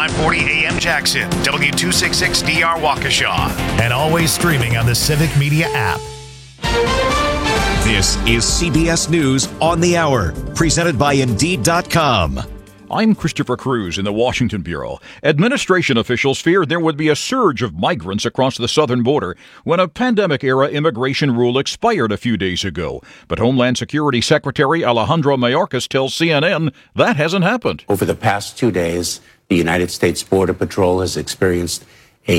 540 AM Jackson, W266DR Waukesha, and always streaming on the Civic Media app. This is CBS News on the Hour, presented by Indeed.com. I'm Christopher Cruz in the Washington Bureau. Administration officials feared there would be a surge of migrants across the southern border when a pandemic-era immigration rule expired a few days ago. But Homeland Security Secretary Alejandro Mayorkas tells CNN that hasn't happened. Over the past 2 days, the United States Border Patrol has experienced a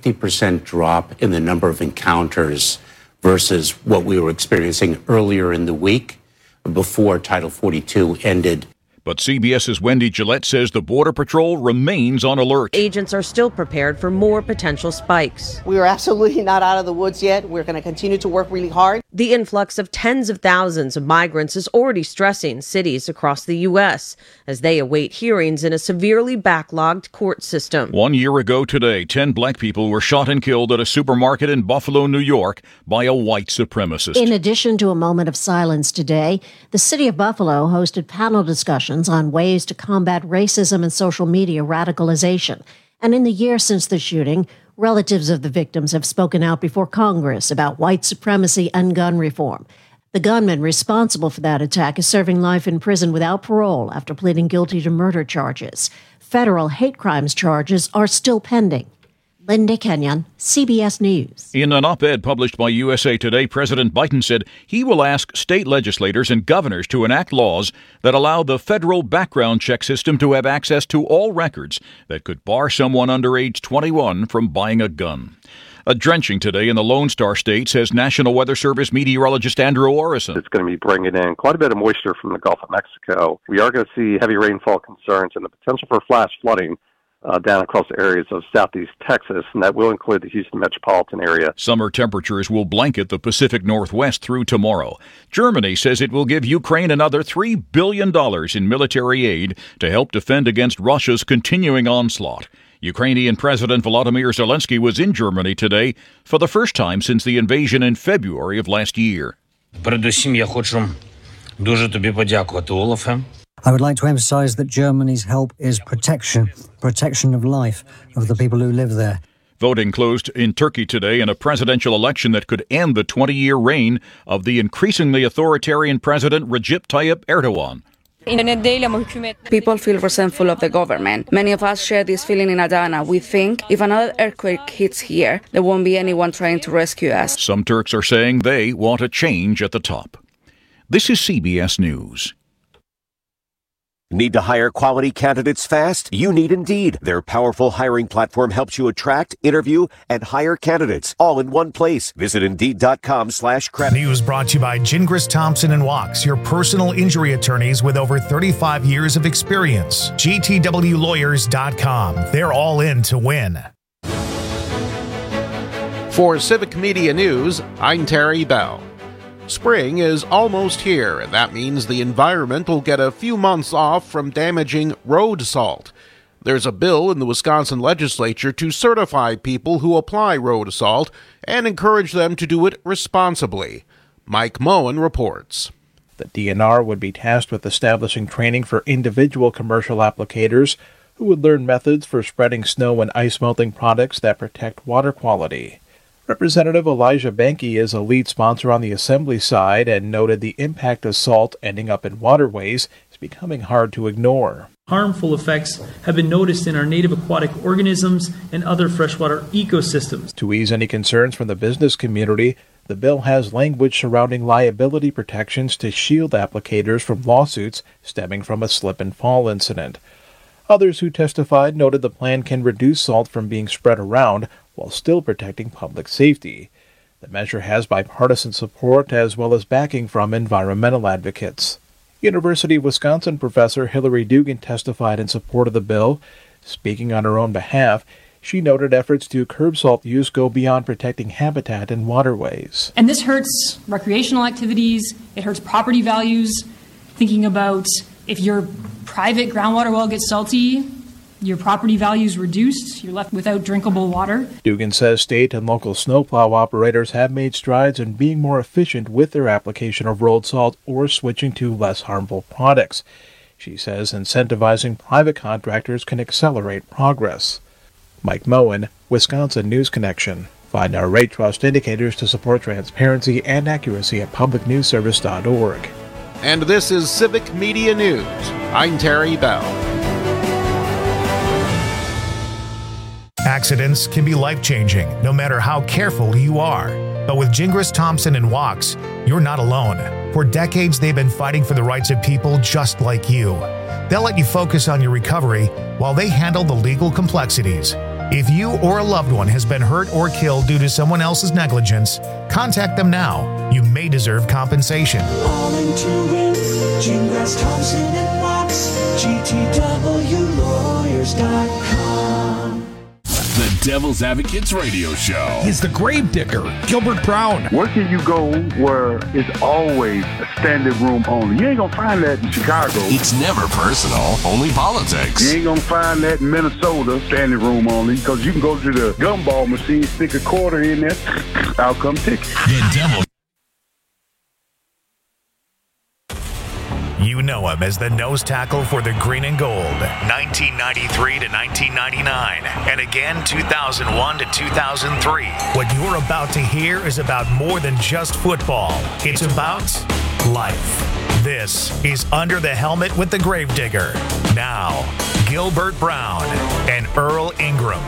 50% drop in the number of encounters versus what we were experiencing earlier in the week before Title 42 ended. But CBS's Wendy Gillette says the Border Patrol remains on alert. Agents are still prepared for more potential spikes. We are absolutely not out of the woods yet. We're going to continue to work really hard. The influx of tens of thousands of migrants is already stressing cities across the U.S. as they await hearings in a severely backlogged court system. 1 year ago today, 10 black people were shot and killed at a supermarket in Buffalo, New York by a white supremacist. In addition to a moment of silence today, the city of Buffalo hosted panel discussions on ways to combat racism and social media radicalization. And in the year since the shooting, relatives of the victims have spoken out before Congress about white supremacy and gun reform. The gunman responsible for that attack is serving life in prison without parole after pleading guilty to murder charges. Federal hate crimes charges are still pending. Linda Kenyon, CBS News. In an op-ed published by USA Today, President Biden said he will ask state legislators and governors to enact laws that allow the federal background check system to have access to all records that could bar someone under age 21 from buying a gun. A drenching today in the Lone Star State, says National Weather Service meteorologist Andrew Orison. It's going to be bringing in quite a bit of moisture from the Gulf of Mexico. We are going to see heavy rainfall concerns and the potential for flash flooding down across areas of southeast Texas, and that will include the Houston metropolitan area. Summer temperatures will blanket the Pacific Northwest through tomorrow. Germany says it will give Ukraine another $3 billion in military aid to help defend against Russia's continuing onslaught. Ukrainian President Volodymyr Zelensky was in Germany today for the first time since the invasion in February of last year. Передусім я хочу дуже тобі подякувати, Олафе. I would like to emphasize that Germany's help is protection of life of the people who live there. Voting closed in Turkey today in a presidential election that could end the 20-year reign of the increasingly authoritarian President Recep Tayyip Erdogan. People feel resentful of the government. Many of us share this feeling in Adana. We think if another earthquake hits here, there won't be anyone trying to rescue us. Some Turks are saying they want a change at the top. This is CBS News. Need to hire quality candidates fast? You need Indeed. Their powerful hiring platform helps you attract, interview, and hire candidates all in one place. Visit Indeed.com/credit. News brought to you by Gingras Thompson & Wachs, your personal injury attorneys with over 35 years of experience. GTWLawyers.com. They're all in to win. For Civic Media News, I'm Terry Bell. Spring is almost here, and that means the environment will get a few months off from damaging road salt. There's a bill in the Wisconsin legislature to certify people who apply road salt and encourage them to do it responsibly. Mike Moen reports. The DNR would be tasked with establishing training for individual commercial applicators who would learn methods for spreading snow and ice melting products that protect water quality. Representative Elijah Behnke is a lead sponsor on the Assembly side and noted the impact of salt ending up in waterways is becoming hard to ignore. Harmful effects have been noticed in our native aquatic organisms and other freshwater ecosystems. To ease any concerns from the business community, the bill has language surrounding liability protections to shield applicators from lawsuits stemming from a slip and fall incident. Others who testified noted the plan can reduce salt from being spread around while still protecting public safety. The measure has bipartisan support as well as backing from environmental advocates. University of Wisconsin professor Hillary Dugan testified in support of the bill. Speaking on her own behalf, she noted efforts to curb salt use go beyond protecting habitat and waterways. And this hurts recreational activities, it hurts property values. Thinking about if your private groundwater well gets salty, your property value is reduced, you're left without drinkable water. Dugan says state and local snowplow operators have made strides in being more efficient with their application of road salt or switching to less harmful products. She says incentivizing private contractors can accelerate progress. Mike Moen, Wisconsin News Connection. Find our rate trust indicators to support transparency and accuracy at publicnewsservice.org. And this is Civic Media News. I'm Terry Bell. Accidents can be life-changing, no matter how careful you are. But with Gingras, Thompson, and Wachs, you're not alone. For decades, they've been fighting for the rights of people just like you. They'll let you focus on your recovery while they handle the legal complexities. If you or a loved one has been hurt or killed due to someone else's negligence, contact them now. You may deserve compensation. All into it, Gingras, Thompson, and Wachs, GTWlawyers.com. The Devil's Advocates Radio Show. He's the gravedigger, Gilbert Brown. Where can you go where it's always a standing room only? You ain't gonna find that in Chicago. It's never personal, only politics. You ain't gonna find that in Minnesota, standing room only, because you can go to the gumball machine, stick a quarter in there, out come ticket. The Devil. You know him as the nose tackle for the Green and Gold, 1993 to 1999, and again 2001 to 2003. What you're about to hear is about more than just football. It's about life. This is Under the Helmet with the Gravedigger. Now, Gilbert Brown and Earl Ingram.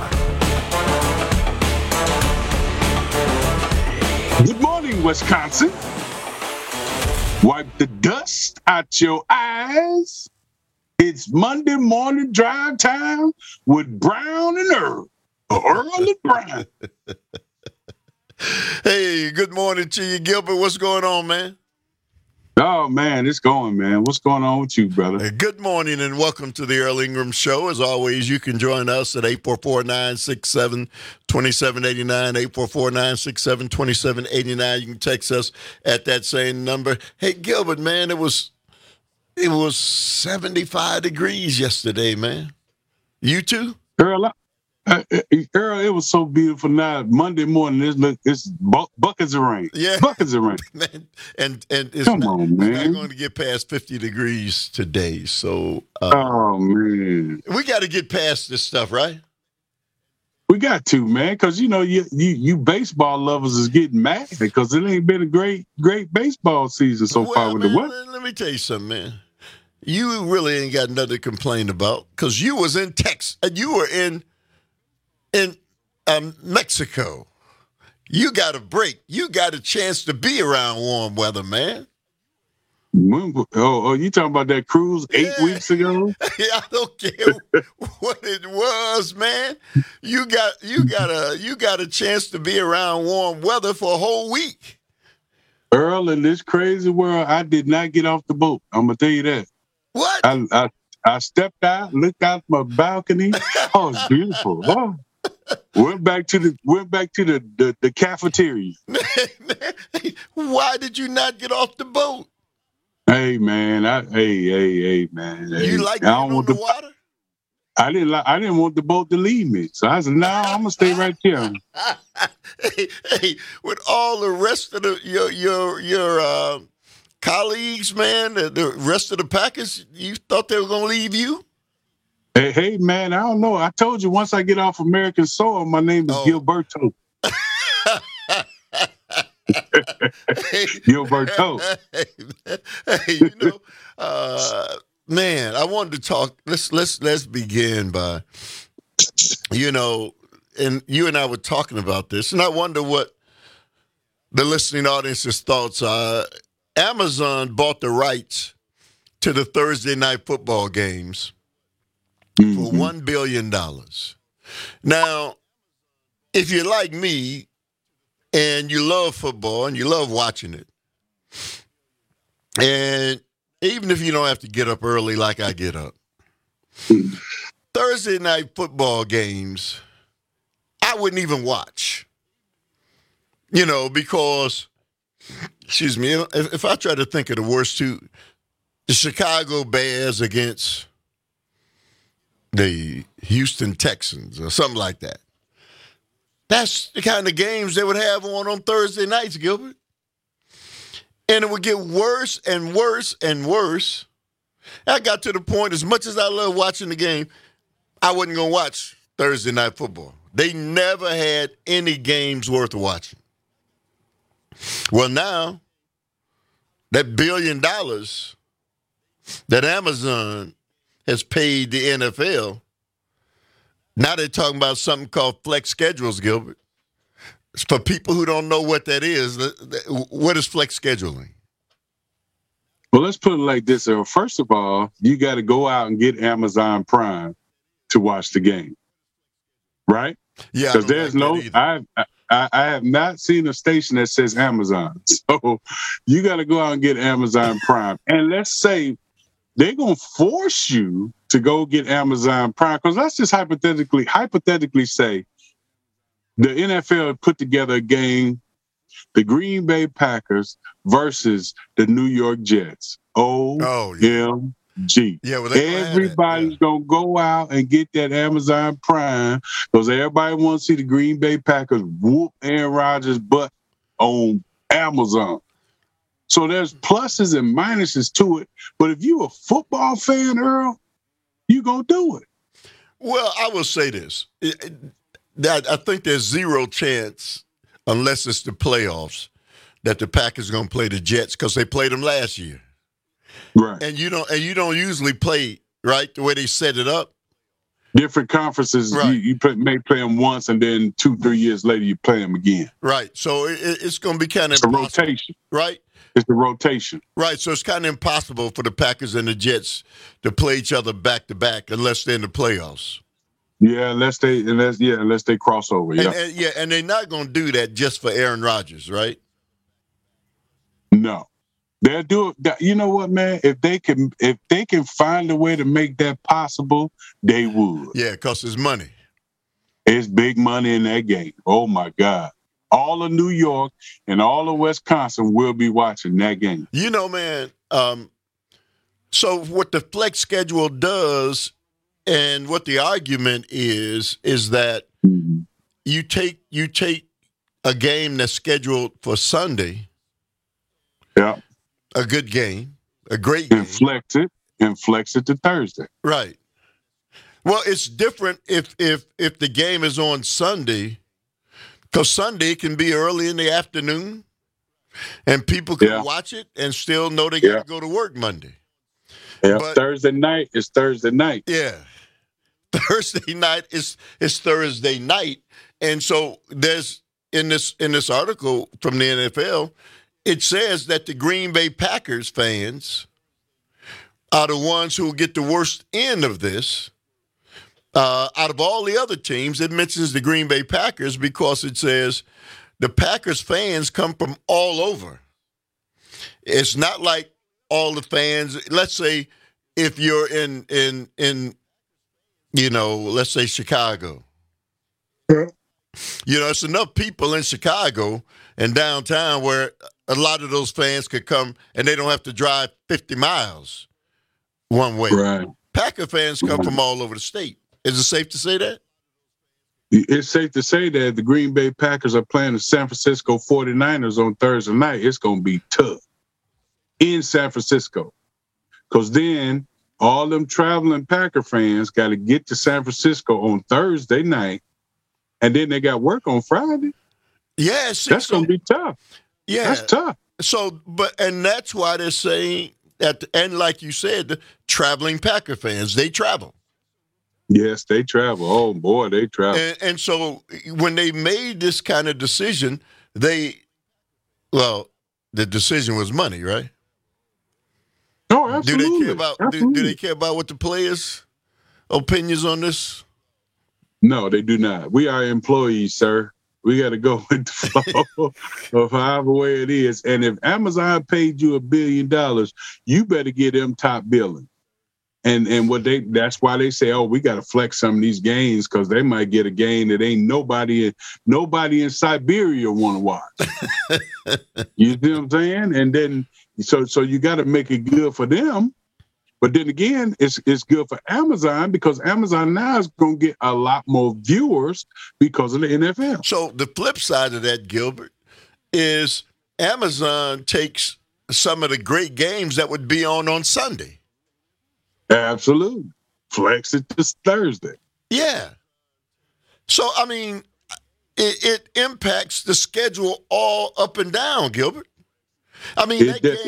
Good morning, Wisconsin. Wipe the dust out your eyes. It's Monday morning drive time with Brown and Earl. Earl and Brown. Hey, good morning to you, Gilbert. What's going on, man? Oh, man, it's going, man. What's going on with you, brother? Good morning and welcome to the Earl Ingram Show. As always, you can join us at 844-967-2789, 844-967-2789. You can text us at that same number. Hey, Gilbert, man, it was 75 degrees yesterday, man. You too? Earl, it was so beautiful. Now Monday morning, it's buckets of rain. Yeah, buckets of rain. Man, and it's Come not, on, man. It's not going to get past 50 degrees today. So, oh man, we got to get past this stuff, right? We got to, man, because you baseball lovers is getting mad because it ain't been a great baseball season so far with the weather. Let me tell you something, man. You really ain't got nothing to complain about because you was in Texas. You were in Mexico. You got a break. You got a chance to be around warm weather, man. Oh, you talking about that cruise 8 weeks ago? Yeah, I don't care what it was, man. You got a chance to be around warm weather for a whole week. Earl, in this crazy world, I did not get off the boat. I'm gonna tell you that. What? I stepped out, looked out my balcony. Oh, it's beautiful. Oh. Went back to the cafeteria. Why did you not get off the boat? Hey man, hey man. You like being on the water? I didn't want the boat to leave me, so I said, "No, I'm gonna stay right here." hey, with all the rest of your colleagues, man, the rest of the packers, you thought they were gonna leave you? Hey, man, I don't know. I told you once I get off American soil, my name is Gilberto. Gilberto. Hey, man, I wanted to talk. Let's begin by, and you and I were talking about this, and I wonder what the listening audience's thoughts are. Amazon bought the rights to the Thursday night football games for $1 billion. Now, if you're like me and you love football and you love watching it, and even if you don't have to get up early like I get up, Thursday night football games, I wouldn't even watch. Because, excuse me, if I try to think of the worst two, the Chicago Bears against the Houston Texans or something like that. That's the kind of games they would have on Thursday nights, Gilbert. And it would get worse and worse and worse I got to the point, as much as I love watching the game, I wasn't going to watch Thursday Night Football. They never had any games worth watching. Well, now, that $1 billion that Amazon has paid the NFL, now they're talking about something called flex schedules, Gilbert. For people who don't know what that is, what is flex scheduling? Well, let's put it like this. First of all, you got to go out and get Amazon Prime to watch the game, right? Yeah, because there's I have not seen a station that says Amazon. So you got to go out and get Amazon Prime. And let's say they're going to force you to go get Amazon Prime, because let's just hypothetically say the NFL put together a game, the Green Bay Packers versus the New York Jets. OMG. Yeah, well, everybody's going to go out and get that Amazon Prime because everybody wants to see the Green Bay Packers whoop Aaron Rodgers' butt on Amazon. So there's pluses and minuses to it. But if you're a football fan, Earl, you're going to do it. Well, I will say this. I think there's zero chance, unless it's the playoffs, that the Packers are going to play the Jets because they played them last year. Right. And you don't usually play, right, the way they set it up. Different conferences, right. you may play them once, and then 2-3 years later you play them again. Right. So it's going to be kind of a rotation. Right? It's a rotation. Right. So it's kind of impossible for the Packers and the Jets to play each other back to back unless they're in the playoffs. Yeah, unless they cross over. Yeah. And they're not going to do that just for Aaron Rodgers, right? No. They'll do it. You know what, man? If they can find a way to make that possible, they would. Yeah, because it's money. It's big money in that game. Oh my God. All of New York and all of Wisconsin will be watching that game. You know, man, so what the flex schedule does and what the argument is that you take a game that's scheduled for Sunday. Yeah. A good game, a great game. And flex it to Thursday. Right. Well, it's different if the game is on Sunday, because Sunday can be early in the afternoon, and people can watch it and still know they got to go to work Monday. Yeah. But Thursday night is Thursday night. Yeah. Thursday night is Thursday night, and so there's in this article from the NFL. It says that the Green Bay Packers fans are the ones who will get the worst end of this. Out of all the other teams, it mentions the Green Bay Packers because it says the Packers fans come from all over. It's not like all the fans. Let's say if you're in let's say Chicago. Yeah. It's enough people in Chicago and downtown where a lot of those fans could come and they don't have to drive 50 miles one way. Right. Packer fans come from all over the state. Is it safe to say that? It's safe to say that if the Green Bay Packers are playing the San Francisco 49ers on Thursday night, it's going to be tough in San Francisco. Because then all them traveling Packer fans got to get to San Francisco on Thursday night, and then they got work on Friday. Yeah, that's going to be tough. Yeah, that's tough. So, and that's why they're saying that, and like you said, the traveling Packer fans, they travel. Yes, they travel. Oh boy, they travel. And so when they made this kind of decision, the decision was money, right? Oh, absolutely. Do they care about? Do they care about what the players' opinions on this? No, they do not. We are employees, sir. We got to go with the flow of however way it is. And if Amazon paid you $1 billion, you better get them top billing. And that's why they say, oh, we got to flex some of these games because they might get a game that ain't nobody in Siberia want to watch. You see what I'm saying? And then so you got to make it good for them. But then again, it's good for Amazon because Amazon now is going to get a lot more viewers because of the NFL. So the flip side of that, Gilbert, is Amazon takes some of the great games that would be on Sunday. Absolutely. Flex it this Thursday. Yeah. So, I mean, it impacts the schedule all up and down, Gilbert. I mean,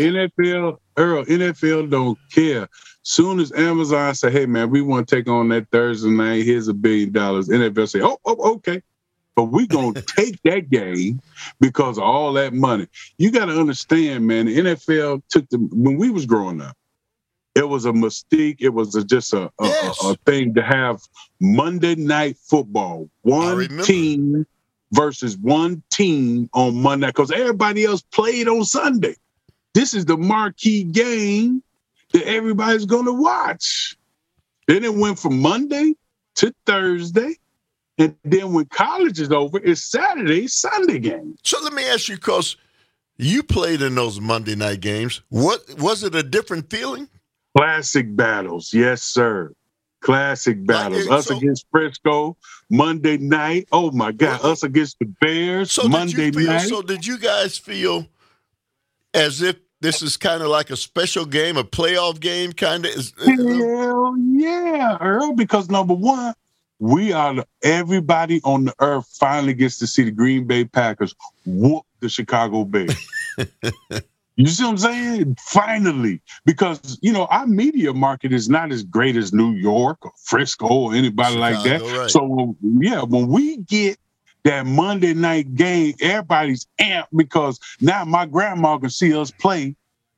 NFL don't care. Soon as Amazon say, hey, man, we want to take on that Thursday night, here's $1 billion. NFL say, oh, okay. But we going to take that game because of all that money. You got to understand, man, the NFL when we was growing up, it was a mystique. It was just a thing to have Monday Night Football. One team versus one team on Monday because everybody else played on Sunday. This is the marquee game that everybody's going to watch. Then it went from Monday to Thursday. And then when college is over, it's Saturday, Sunday game. So let me ask you, because you played in those Monday night games. What was it a different feeling? Classic battles. Yes, sir. Classic battles. Us against Frisco, Monday night. Oh, my God. Us against the Bears, Monday night. So did you guys feel as if this is kind of like a special game, a playoff game kind of? Hell yeah, Earl, because number one, everybody on the earth finally gets to see the Green Bay Packers whoop the Chicago Bears. You see what I'm saying? Finally. Because, our media market is not as great as New York or Frisco or anybody like that. Right. So, when we get that Monday night game, everybody's amped because now my grandma can see us play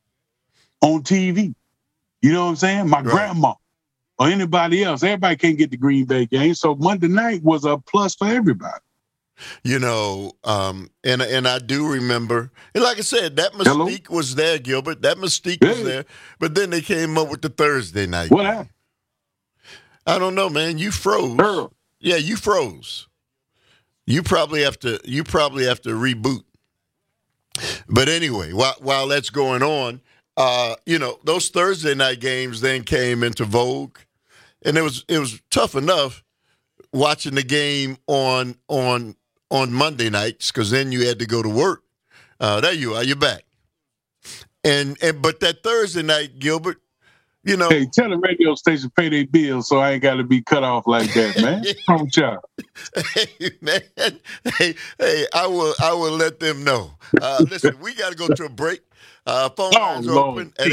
on TV. You know what I'm saying? My grandma. Or anybody else. Everybody can't get the Green Bay game. So Monday night was a plus for everybody. And I do remember, and like I said, that mystique was there, Gilbert. That mystique was there. But then they came up with the Thursday night. What happened? I don't know, man. You froze. Earl. Yeah, you froze. You probably have to reboot. But anyway, while that's going on, those Thursday night games then came into vogue. And it was tough enough watching the game on Monday nights because then you had to go to work. There you are, you're back. But that Thursday night, Gilbert, Hey, tell the radio station pay their bills so I ain't got to be cut off like that, man. Come on, Hey, man. Hey, I will let them know. Listen, we got to go to a break. Phone lines are open at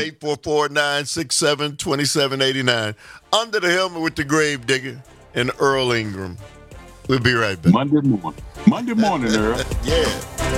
844-967-2789. Under the Helmet with the Grave Digger and Earl Ingram. We'll be right back. Monday morning, Earl. Yeah.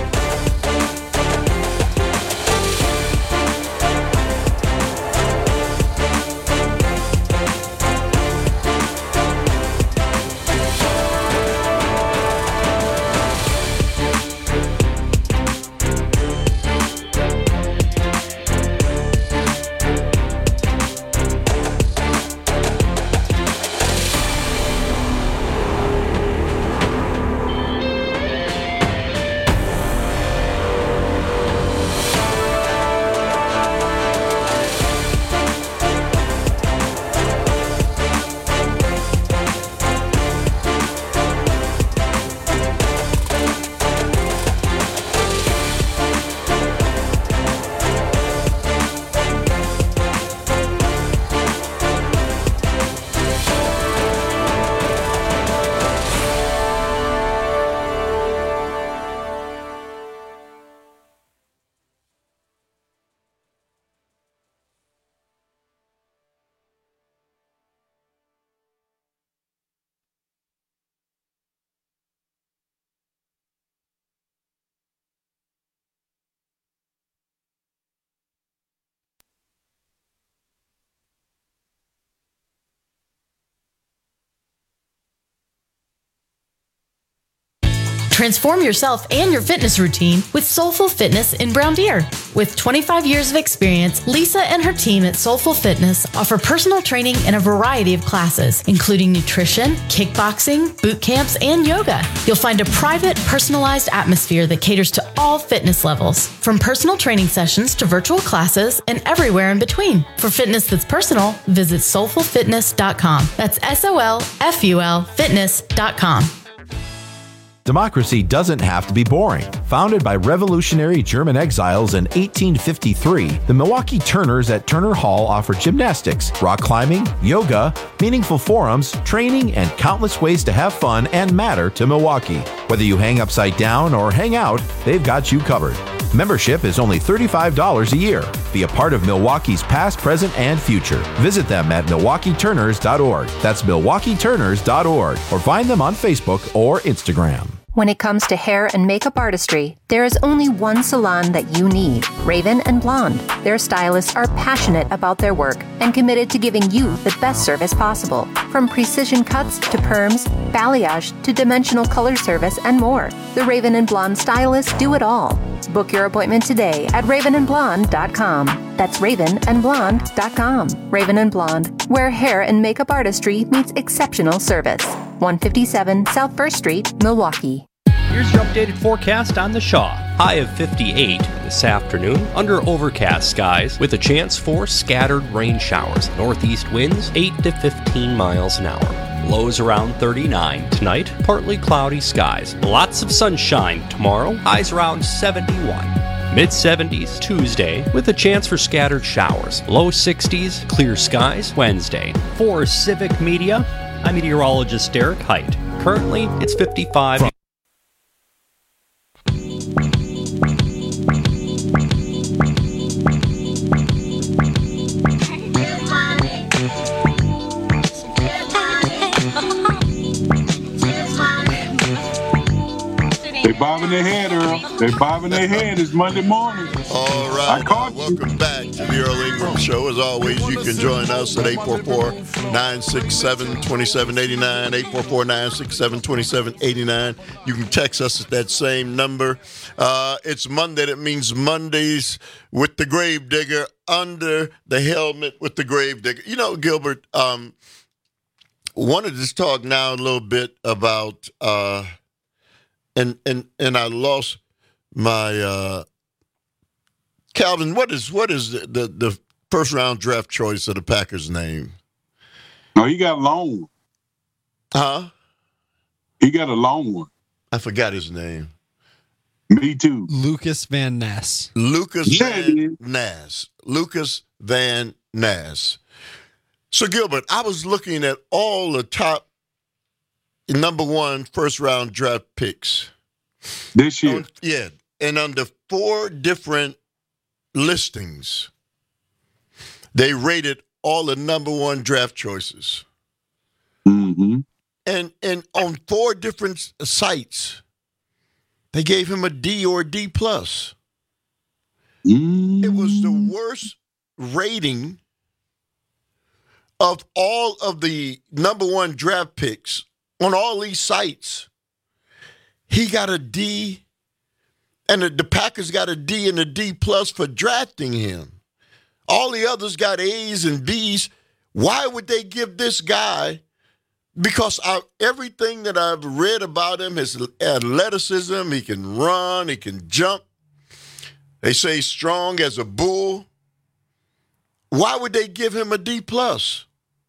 Transform yourself and your fitness routine with Soulful Fitness in Brown Deer. With 25 years of experience, Lisa and her team at Soulful Fitness offer personal training in a variety of classes, including nutrition, kickboxing, boot camps, and yoga. You'll find a private, personalized atmosphere that caters to all fitness levels, from personal training sessions to virtual classes and everywhere in between. For fitness that's personal, visit soulfulfitness.com. That's SOLFUL fitness.com. Democracy doesn't have to be boring. Founded by revolutionary German exiles in 1853, the Milwaukee Turners at Turner Hall offer gymnastics, rock climbing, yoga, meaningful forums, training, and countless ways to have fun and matter to Milwaukee. Whether you hang upside down or hang out, they've got you covered. Membership is only $35 a year. Be a part of Milwaukee's past, present, and future. Visit them at MilwaukeeTurners.org. That's MilwaukeeTurners.org. Or find them on Facebook or Instagram. When it comes to hair and makeup artistry, there is only one salon that you need, Raven and Blonde. Their stylists are passionate about their work and committed to giving you the best service possible. From precision cuts to perms, balayage to dimensional color service and more. The Raven and Blonde stylists do it all. Book your appointment today at ravenandblonde.com. That's ravenandblonde.com. Raven and Blonde, where hair and makeup artistry meets exceptional service. 157 South 1st Street, Milwaukee. Here's your updated forecast on the Shaw. High of 58 this afternoon under overcast skies with a chance for scattered rain showers. Northeast winds 8 to 15 miles an hour. Lows around 39 tonight, partly cloudy skies. Lots of sunshine tomorrow, highs around 71. Mid-70s Tuesday with a chance for scattered showers. Low 60s, clear skies Wednesday. For Civic Media, I'm meteorologist Derek Height. Currently, it's 55. They bobbing their head, Earl. They bobbing their head. It's Monday morning. All right. Welcome back to the Earl Ingram Show. As always, you can join us at 844-967-2789, 844-967-2789. You can text us at that same number. It's Monday. That means Mondays with the Gravedigger, under the helmet with the Gravedigger. You know, Gilbert, wanted to talk now a little bit about and I lost my Calvin. What is the first round draft choice of the Packers' name? No, he got a long one. Huh? He got a long one. I forgot his name. Me too. Lucas Van Ness. Lucas Van Ness. So, Gilbert, I was looking at all the top number one first round draft picks this year. And under 4 different listings, they rated all the number one draft choices. Mm-hmm. And on 4 different sites, they gave him a D or a D plus. It was the worst rating of all of the number one draft picks on all these sites. He got a D, and the Packers got a D and a D plus for drafting him. All the others got A's and B's. Why would they give this guy? Because everything that I've read about him, his athleticism, he can run, he can jump. They say he's strong as a bull. Why would they give him a D plus?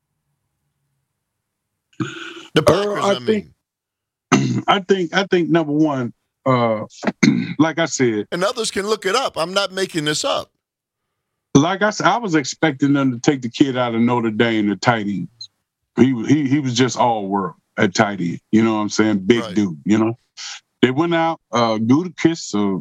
The Packers, I think number one, like I said, and others can look it up. I'm not making this up. Like I said, I was expecting them to take the kid out of Notre Dame, the tight ends. He was just all world at tight end. You know what I'm saying? Big dude. You know, they went out. Gutekunst,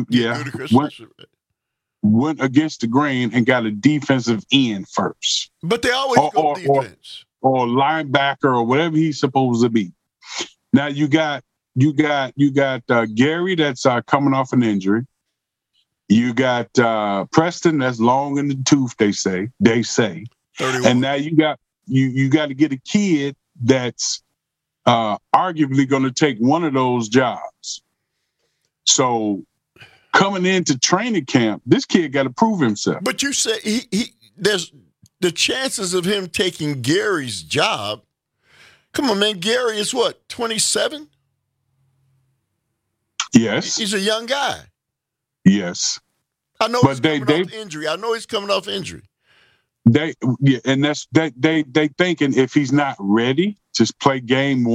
went against the grain and got a defensive end first. But they always go defense. Or linebacker or whatever he's supposed to be. Now you got Gary that's coming off an injury. You got Preston that's long in the tooth. They say, 31. And now you got to get a kid that's arguably going to take one of those jobs. So coming into training camp, this kid got to prove himself. But you said there's the chances of him taking Gary's job. Come on, man. Gary is what, 27? Yes. He's a young guy. Yes. I know he's coming off injury. They thinking if he's not ready to play game one,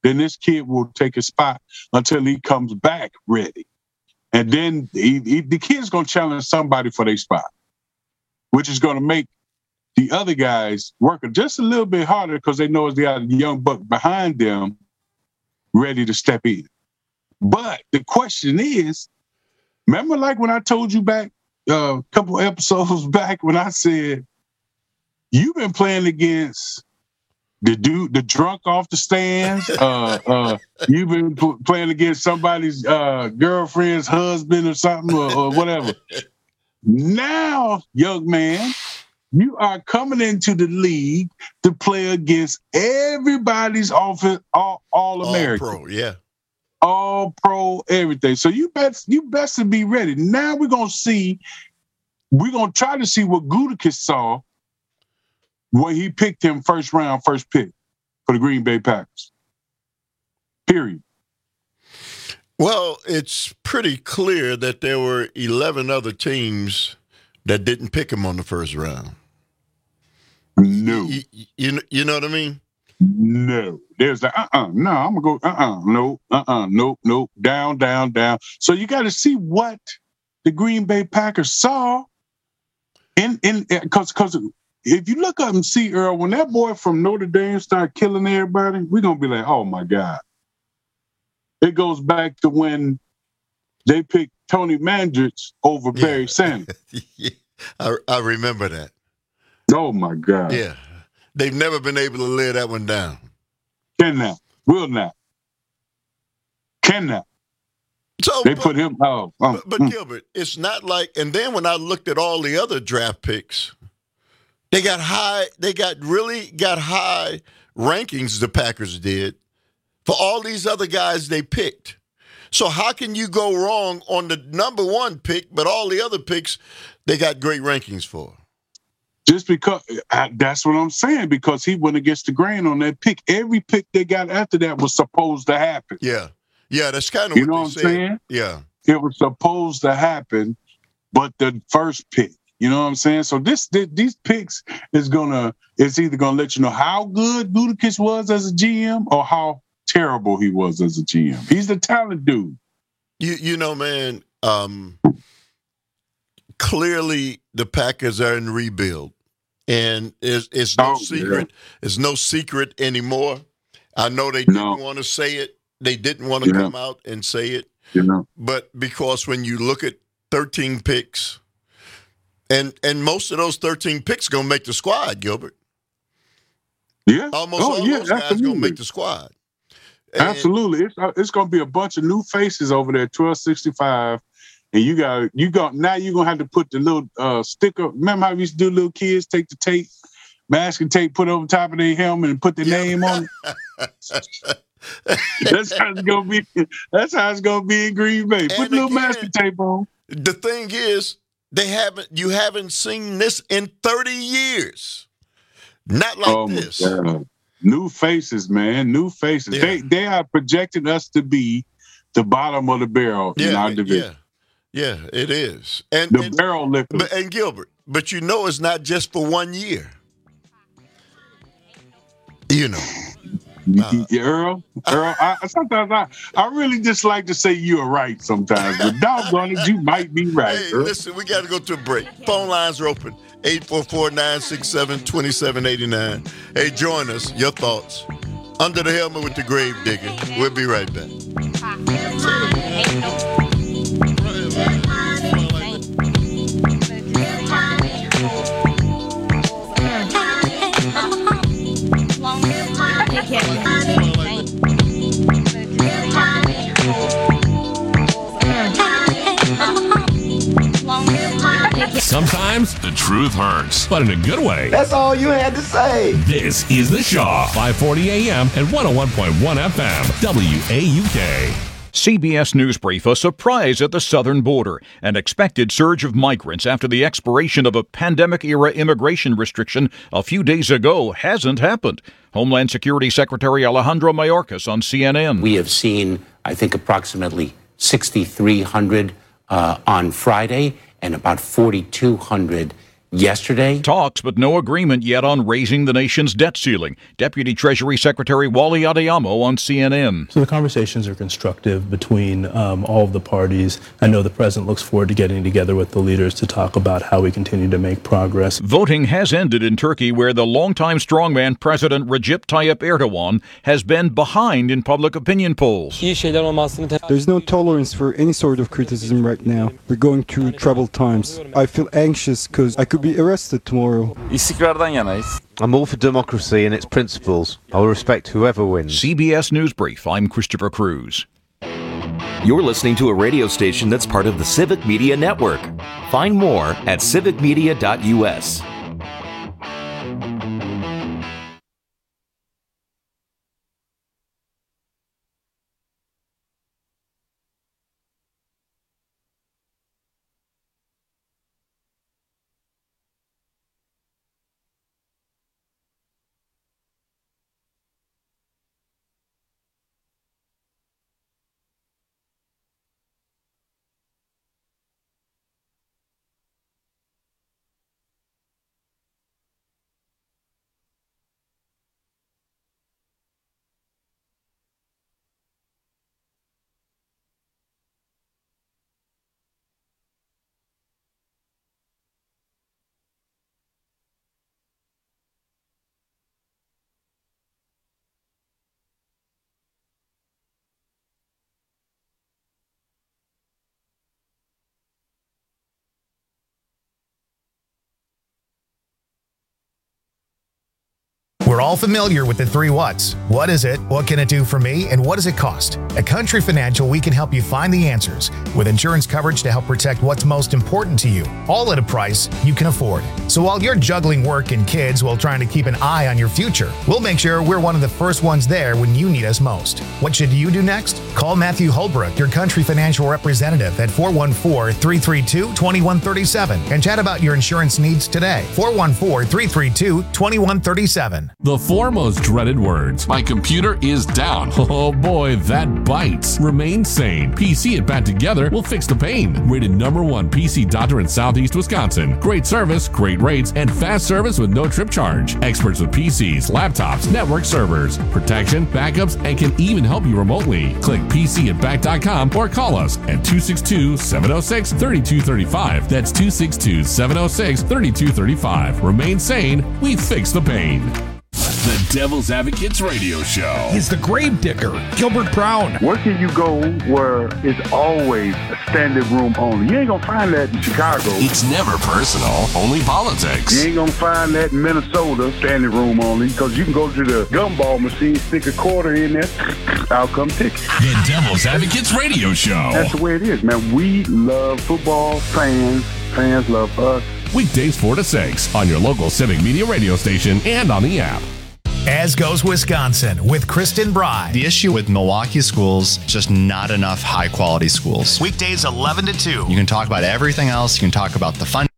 then this kid will take his spot until he comes back ready. And then the kid's going to challenge somebody for their spot, which is going to make the other guys work just a little bit harder because they know they got a young buck behind them ready to step in. But the question is, remember like when I told you back a couple episodes back when I said, you've been playing against the drunk off the stands. You've been playing against somebody's girlfriend's husband or something or whatever. Now, young man, you are coming into the league to play against everybody's offense, all American, all pro, yeah, all pro, everything. So you best to be ready. Now we're gonna try to see what Gutekunst saw when he picked him first pick for the Green Bay Packers. Period. Well, it's pretty clear that there were 11 other teams that didn't pick him on the first round. No. You know what I mean? No. There's the no, I'm going to go nope, down. So you got to see what the Green Bay Packers saw because if you look up and see, Earl, when that boy from Notre Dame started killing everybody, we're going to be like, oh, my God. It goes back to when they picked Tony Mandrich over Barry Sanders. Yeah, I remember that. Oh, my God. Yeah. They've never been able to lay that one down. Cannot. Will not. Cannot. So, they put him out. But Gilbert, it's not like, and then when I looked at all the other draft picks, they got high rankings, the Packers did, for all these other guys they picked. So how can you go wrong on the number one pick, but all the other picks they got great rankings for? Just because, that's what I'm saying, because he went against the grain on that pick. Every pick they got after that was supposed to happen. Yeah. Yeah, that's kind of you know what I'm saying? Yeah. It was supposed to happen, but the first pick. You know what I'm saying? So these picks it's either gonna let you know how good Gutekunst was as a GM or how terrible he was as a GM. He's the talent dude. You know, man, clearly the Packers are in rebuild. And it's no secret. Yeah. It's no secret anymore. I know they didn't want to say it. They didn't want to come out and say it. But because when you look at 13 picks, and most of those 13 picks going to make the squad, Gilbert. Yeah. Almost all those guys going to make the squad. And absolutely. It's going to be a bunch of new faces over there, 1265. And now you're going to have to put the little sticker. Remember how we used to do little kids take the tape, masking tape, put it over top of their helmet and put their name on it? That's how it's going to be. That's how it's going to be in Green Bay. Put a little masking tape on. The thing is, you haven't seen this in 30 years. Not like this. God. New faces, man. New faces. Yeah. They are projecting us to be the bottom of the barrel in our division. Yeah, it is. And the barrel lifters. And Gilbert, but you know it's not just for 1 year. You know. Earl, sometimes I really just like to say you're right sometimes, but doggone it, you might be right. Hey, listen, we got to go to a break. Phone lines are open, 844-967-2789. Hey, join us, your thoughts. Under the Helmet with the Grave Digger. We'll be right back. Sometimes the truth hurts, but in a good way. That's all you had to say. This is The Shaw, 540 AM and 101.1 FM, WAUK. CBS News Brief, a surprise at the southern border. An expected surge of migrants after the expiration of a pandemic-era immigration restriction a few days ago hasn't happened. Homeland Security Secretary Alejandro Mayorkas on CNN. We have seen, I think, approximately 6,300 on Friday and about 4,200 yesterday. Talks, but no agreement yet on raising the nation's debt ceiling. Deputy Treasury Secretary Wally Adeyemo on CNN. So the conversations are constructive between all of the parties. I know the president looks forward to getting together with the leaders to talk about how we continue to make progress. Voting has ended in Turkey, where the longtime strongman President Recep Tayyip Erdogan has been behind in public opinion polls. There's no tolerance for any sort of criticism right now. We're going through troubled times. I feel anxious because I could be arrested tomorrow. I'm all for democracy and its principles. I'll respect whoever wins. CBS News Brief. I'm Christopher Cruz. You're listening to a radio station that's part of the Civic Media Network. Find more at civicmedia.us. We're all familiar with the 3 whats. What is it? What can it do for me? And what does it cost? At Country Financial, we can help you find the answers with insurance coverage to help protect what's most important to you, all at a price you can afford. So while you're juggling work and kids while trying to keep an eye on your future, we'll make sure we're one of the first ones there when you need us most. What should you do next? Call Matthew Holbrook, your Country Financial representative, at 414-332-2137 and chat about your insurance needs today. 414-332-2137. The 4 most dreaded words. My computer is down. Oh boy, that bites. Remain sane. PC and Bat Together will fix the pain. Rated #1 PC doctor in Southeast Wisconsin. Great service, great rates, and fast service with no trip charge. Experts with PCs, laptops, network servers, protection, backups, and can even help you remotely. Click PCandBack.com or call us at 262-706-3235. That's 262-706-3235. Remain sane. We fix the pain. The Devil's Advocates Radio Show. He's the Gravedigger, Gilbert Brown. Where can you go where it's always a standing room only? You ain't gonna find that in Chicago. It's never personal, only politics. You ain't gonna find that in Minnesota, standing room only, because you can go to the gumball machine, stick a quarter in there, out come ticket. The Devil's Advocates Radio Show. That's the way it is, man. We love football, fans love us. Weekdays 4 to 6 on your local Civic Media radio station and on the app. As Goes Wisconsin with Kristen Bry. The issue with Milwaukee schools, just not enough high-quality schools. Weekdays 11 to 2. You can talk about everything else. You can talk about the fun.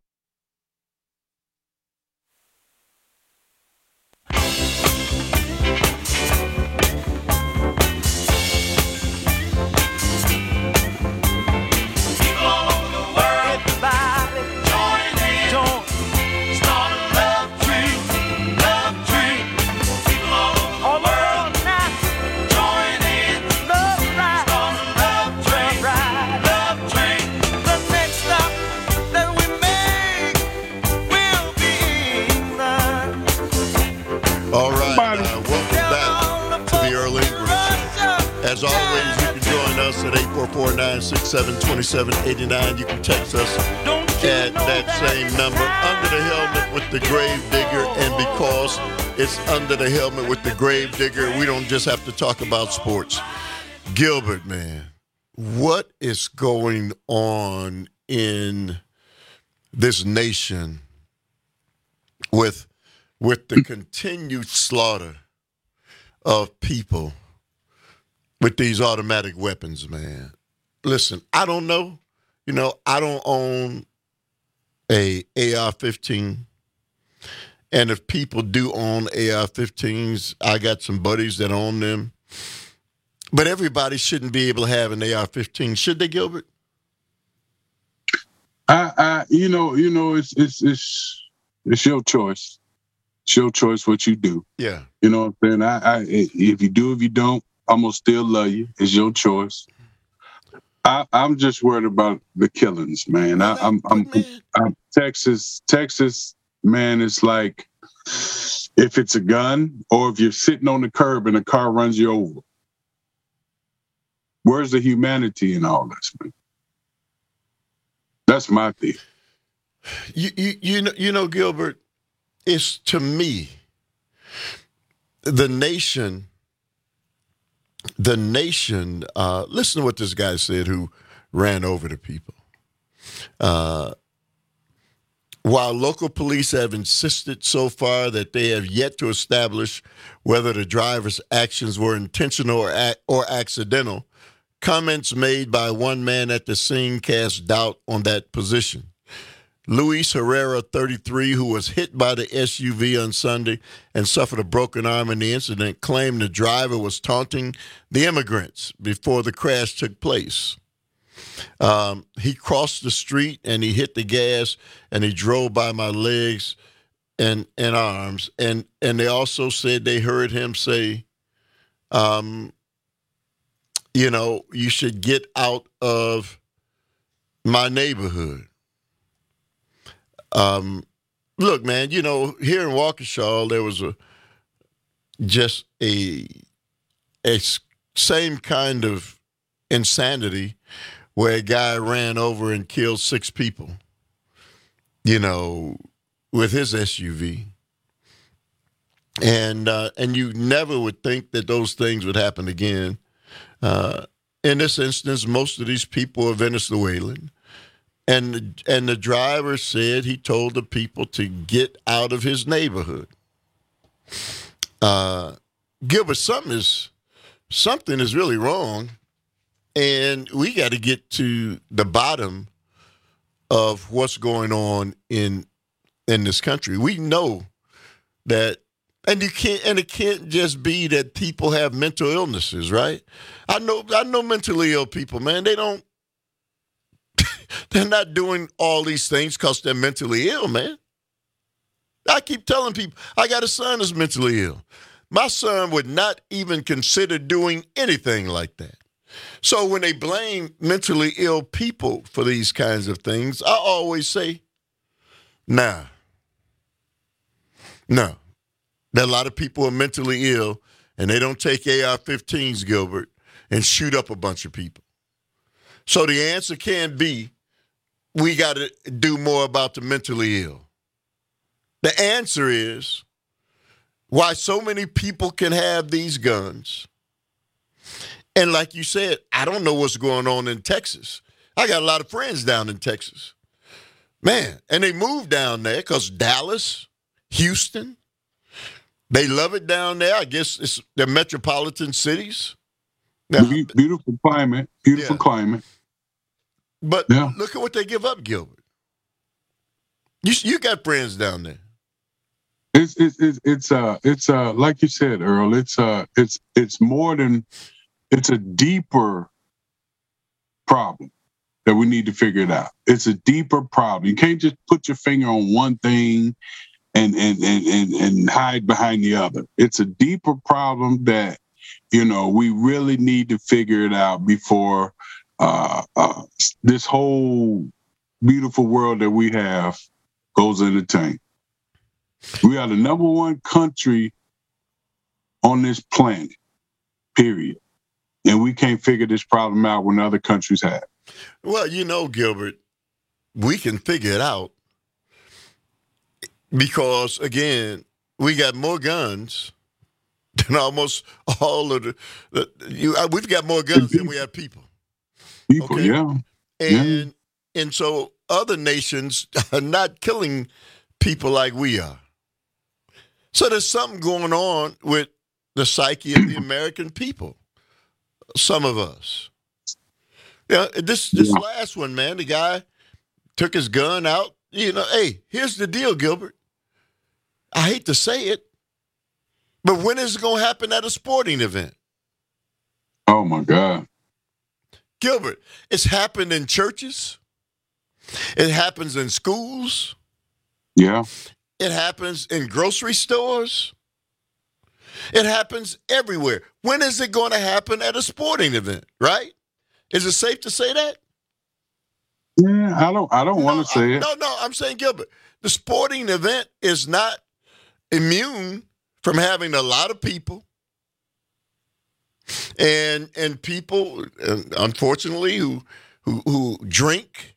As always, you can join us at 844-967-2789. You can text us at that same number. Under the Helmet with the Gravedigger, and because it's Under the Helmet with the Gravedigger, we don't just have to talk about sports. Gilbert, man, what is going on in this nation with the continued slaughter of people with these automatic weapons, man? Listen, I don't know. You know, I don't own a AR-15. And if people do own AR-15s, I got some buddies that own them. But everybody shouldn't be able to have an AR-15. Should they, Gilbert? It's your choice. It's your choice what you do. Yeah. You know what I'm saying? If you do, if you don't, I'm gonna still love you. It's your choice. I'm just worried about the killings, man. I'm Texas, man. It's like if it's a gun or if you're sitting on the curb and a car runs you over. Where's the humanity in all this, man? That's my thing. You know, Gilbert, it's to me, the nation, listen to what this guy said who ran over the people. While local police have insisted so far that they have yet to establish whether the driver's actions were intentional or accidental, comments made by one man at the scene cast doubt on that position. Luis Herrera, 33, who was hit by the SUV on Sunday and suffered a broken arm in the incident, claimed the driver was taunting the immigrants before the crash took place. He crossed the street and he hit the gas and he drove by my legs and arms. And they also said they heard him say, you should get out of my neighborhood. Look, man, here in Waukesha, there was just a same kind of insanity where a guy ran over and killed 6 people, with his SUV. And you never would think that those things would happen again. In this instance, most of these people are Venezuelan. And the driver said he told the people to get out of his neighborhood. Gilbert, something is really wrong, and we got to get to the bottom of what's going on in this country. We know that, and it can't just be that people have mental illnesses, right? I know mentally ill people, man. They're not doing all these things because they're mentally ill, man. I keep telling people, I got a son that's mentally ill. My son would not even consider doing anything like that. So when they blame mentally ill people for these kinds of things, I always say, no. There are a lot of people who are mentally ill, and they don't take AR-15s, Gilbert, and shoot up a bunch of people. So the answer can't be, we got to do more about the mentally ill. The answer is why so many people can have these guns. And like you said, I don't know what's going on in Texas. I got a lot of friends down in Texas. Man, and they moved down there because Dallas, Houston, they love it down there. I guess they're metropolitan cities. Now, beautiful climate, climate. But look at what they give up, Gilbert. You got friends down there. It's like you said, Earl. It's more than, it's a deeper problem that we need to figure it out. It's a deeper problem. You can't just put your finger on one thing and hide behind the other. It's a deeper problem that we really need to figure it out before this whole beautiful world that we have goes in the tank. We are the number one country on this planet, period. And we can't figure this problem out when other countries have. Well, Gilbert, we can figure it out because, again, we got more guns than almost all of we've got more guns than we have people. Okay? Yeah. And so other nations are not killing people like we are. So there's something going on with the psyche of the American people. Some of us. This last one, man, the guy took his gun out. Hey, here's the deal, Gilbert. I hate to say it, but when is it going to happen at a sporting event? Oh, my God. Gilbert, it's happened in churches. It happens in schools. Yeah. It happens in grocery stores. It happens everywhere. When is it going to happen at a sporting event, right? Is it safe to say that? Yeah, I don't want to say it. No, I'm saying, Gilbert, the sporting event is not immune from having a lot of people and people, unfortunately, who drink.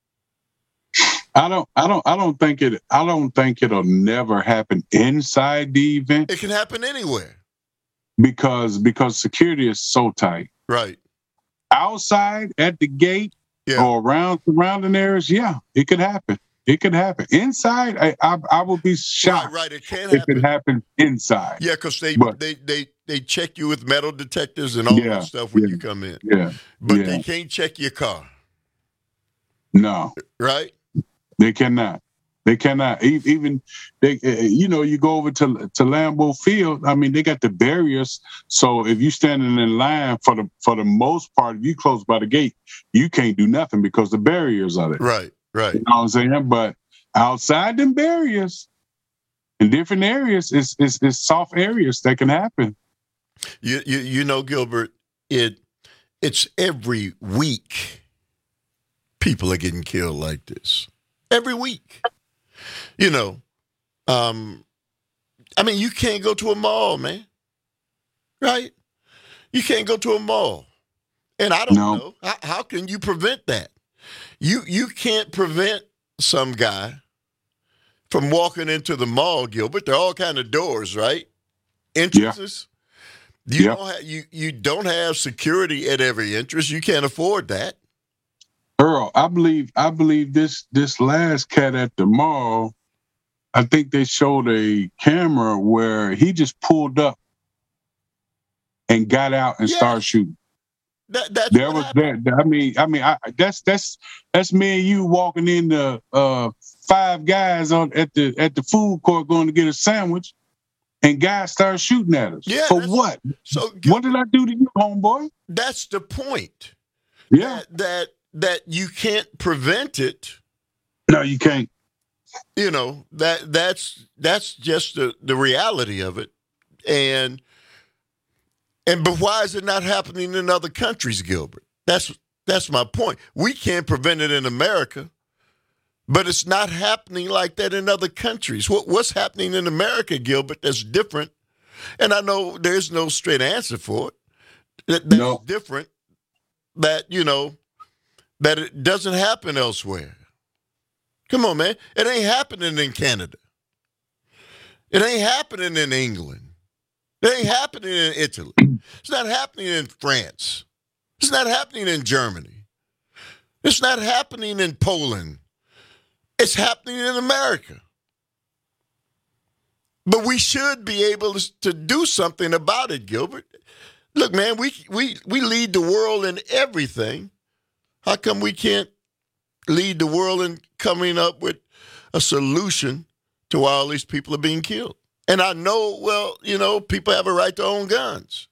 I don't think it'll never happen inside the event. It can happen anywhere. Because security is so tight. Right. Outside at the gate or around surrounding areas, yeah, it could happen. It could happen. Inside, I would be shocked. Right, it can happen. happen. It could happen inside. Yeah, because they check you with metal detectors and all that stuff when you come in. Yeah. But they can't check your car. No. Right? They cannot. They cannot. Even they, you go over to Lambeau Field. I mean, they got the barriers. So if you're standing in line for the most part, if you close by the gate, you can't do nothing because the barriers are there. Right. Right. You know what I'm saying? But outside them barriers, in different areas, it's soft areas that can happen. You know, Gilbert, it's every week people are getting killed like this. Every week. You know, I mean, you can't go to a mall, man. Right? You can't go to a mall. And I don't know. How can you prevent that? You can't prevent some guy from walking into the mall, Gilbert. There are all kind of doors, right? Entrances. Yeah. You don't have security at every entrance. You can't afford that. Earl, I believe this last cat at the mall, I think they showed a camera where he just pulled up and got out and started shooting. That's me and you walking into five guys at the food court going to get a sandwich, and guys start shooting at us. Yeah, for what? So what did I do to you, homeboy? That's the point. Yeah, that you can't prevent it. No, you can't. You know, that's just the reality of it. But why is it not happening in other countries, Gilbert? That's my point. We can't prevent it in America, but it's not happening like that in other countries. What's happening in America, Gilbert, that's different? And I know there's no straight answer for it. That's different. That, that it doesn't happen elsewhere. Come on, man. It ain't happening in Canada. It ain't happening in England. It ain't happening in Italy. It's not happening in France. It's not happening in Germany. It's not happening in Poland. It's happening in America. But we should be able to do something about it, Gilbert. Look, man, we lead the world in everything. How come we can't lead the world in coming up with a solution to why all these people are being killed? And I know, people have a right to own guns.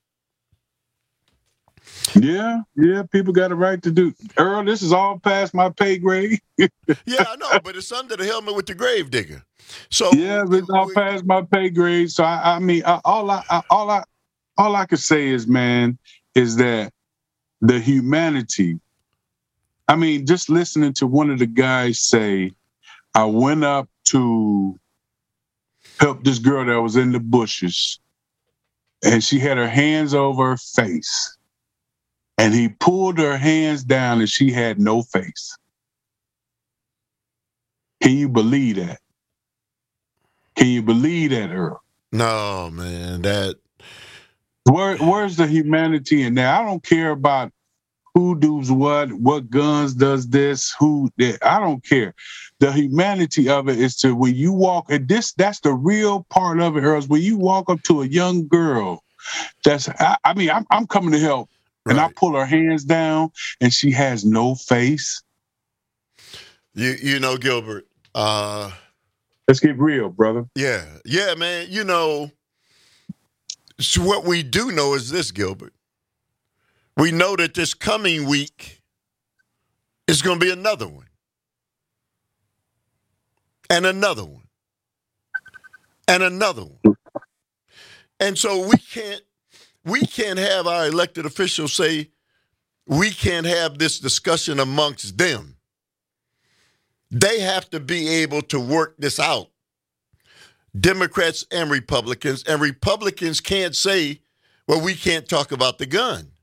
Yeah, people got a right to do. Earl, this is all past my pay grade. Yeah, I know, but it's under the helmet with the grave digger. So yeah, it's all past my pay grade. So I mean, all I can say is, man, is that the humanity. I mean, just listening to one of the guys say, I went up to help this girl that was in the bushes, and she had her hands over her face. And he pulled her hands down and she had no face. Can you believe that? Can you believe that, Earl? No, man. Where's the humanity in there? I don't care about who does what guns does this, I don't care. The humanity of it is to when you walk, and that's the real part of it, Earl, is when you walk up to a young girl, I'm coming to help. Right. And I pull her hands down, and she has no face. You know, Gilbert. Let's get real, brother. Yeah, man. So what we do know is this, Gilbert. We know that this coming week is going to be another one. and another one, and another one. And so we can't have our elected officials say we can't have this discussion amongst them. They have to be able to work this out. Democrats and Republicans can't say, well, we can't talk about the gun.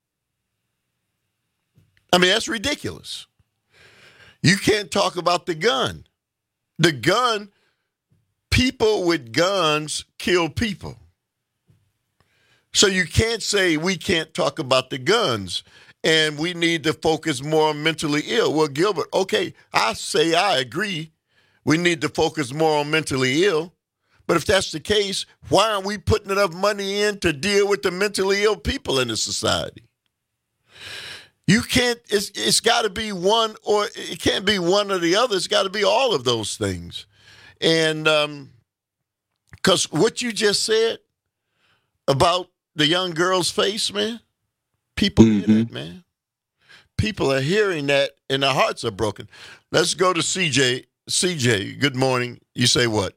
I mean, that's ridiculous. You can't talk about the gun. The gun, people with guns kill people. So you can't say we can't talk about the guns and we need to focus more on mentally ill. Well, Gilbert, okay, I agree. We need to focus more on mentally ill. But if that's the case, why aren't we putting enough money in to deal with the mentally ill people in the society? You can't, it's got to be one, or it can't be one or the other. It's got to be all of those things. And because what you just said about the young girl's face, man, people hear that, man. People are hearing that and their hearts are broken. Let's go to CJ. CJ, good morning. You say what?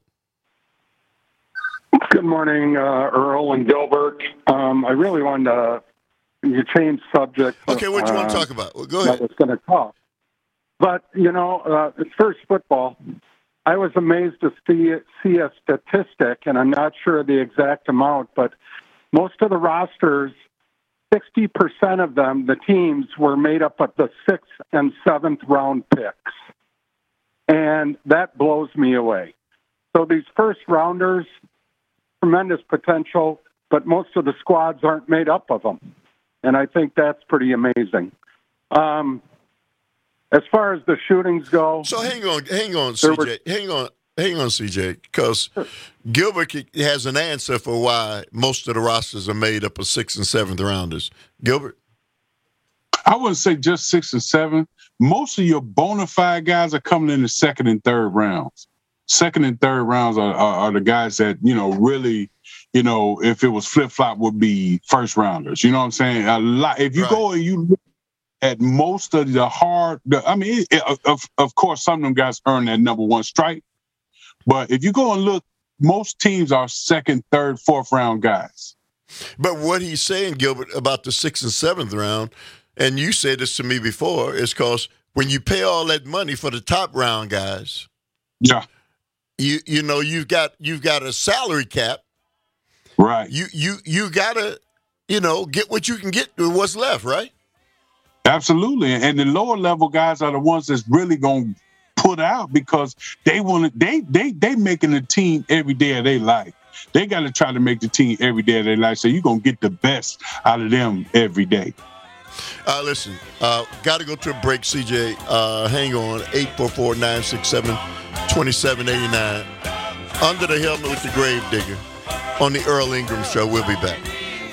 Good morning, Earl and Gilbert. I really wanted to change subject. Okay, what do you want to talk about? Well, go ahead. I was going to talk. But, it's first football. I was amazed to see a statistic, and I'm not sure the exact amount, but most of the rosters, 60% of them, the teams, were made up of the 6th and 7th round picks. And that blows me away. So these first rounders, tremendous potential, but most of the squads aren't made up of them. And I think that's pretty amazing. As far as the shootings go... So hang on, CJ. Hang on, CJ, because Gilbert has an answer for why most of the rosters are made up of 6th and 7th rounders. Gilbert? I wouldn't say just 6th and 7th. Most of your bona fide guys are coming in the 2nd and 3rd rounds. 2nd and 3rd rounds are the guys that, really, if it was flip-flop, would be first rounders. You know what I'm saying? A lot. If you go and you look at most of of course, some of them guys earn that number one strike. But if you go and look, most teams are 2nd, 3rd, 4th round guys. But what he's saying, Gilbert, about the 6th and 7th round, and you said this to me before, is because when you pay all that money for the top round guys, yeah, you've got a salary cap, right? You gotta get what you can get with what's left, right? Absolutely, and the lower level guys are the ones that's really gonna put out because they making the team every day of their life. They got to try to make the team every day of their life. So you're going to get the best out of them every day. Listen, got to go to a break, CJ. Hang on, 844-967-2789. Under the Helmet with the Grave Digger on the Earl Ingram Show. We'll be back.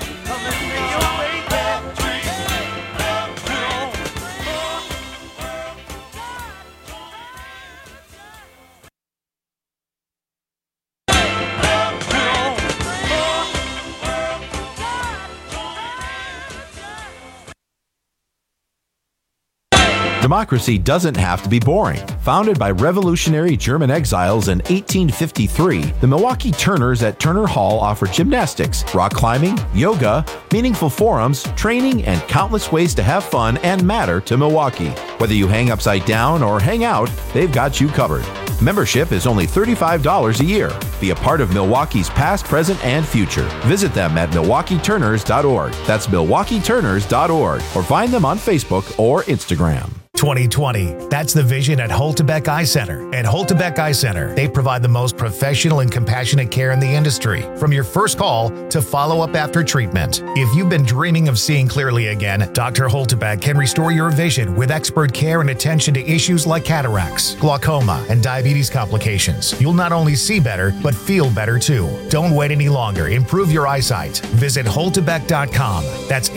Democracy doesn't have to be boring. Founded by revolutionary German exiles in 1853, the Milwaukee Turners at Turner Hall offer gymnastics, rock climbing, yoga, meaningful forums, training, and countless ways to have fun and matter to Milwaukee. Whether you hang upside down or hang out, they've got you covered. Membership is only $35 a year. Be a part of Milwaukee's past, present, and future. Visit them at MilwaukeeTurners.org. That's MilwaukeeTurners.org. Or find them on Facebook or Instagram. 2020. That's the vision at Holtebeck Eye Center. At Holtebeck Eye Center, they provide the most professional and compassionate care in the industry, from your first call to follow-up after treatment. If you've been dreaming of seeing clearly again, Dr. Holtebeck can restore your vision with expert care and attention to issues like cataracts, glaucoma, and diabetes complications. You'll not only see better, but feel better too. Don't wait any longer. Improve your eyesight. Visit Holtebeck.com. That's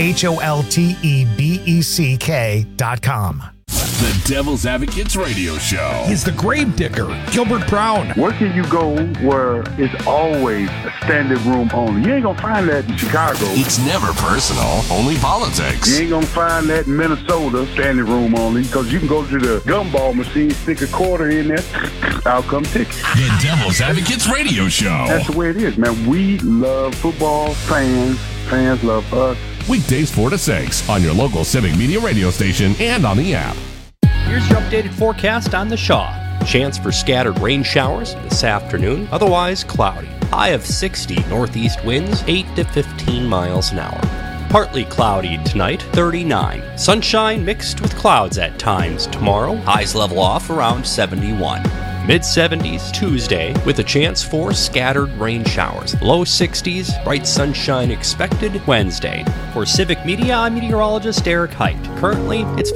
HOLTEBECK.com. The Devil's Advocates Radio Show. He's the grave digger, Gilbert Brown. Where can you go where it's always a standing room only? You ain't going to find that in Chicago. It's never personal, only politics. You ain't going to find that in Minnesota, standing room only, because you can go to the gumball machine, stick a quarter in there, outcome ticket. The Devil's Advocates Radio Show. That's the way it is, man. We love football. Fans love us. Weekdays 4 to 6 on your local Civic Media radio station and on the app. Here's your updated forecast on the Shaw. Chance for scattered rain showers this afternoon, otherwise cloudy. High of 60, northeast winds 8 to 15 miles an hour. Partly cloudy tonight, 39. Sunshine mixed with clouds at times tomorrow. Highs level off around 71. Mid-70s Tuesday with a chance for scattered rain showers. Low 60s, bright sunshine expected Wednesday. For Civic Media, I'm meteorologist Eric Height. Currently, it's...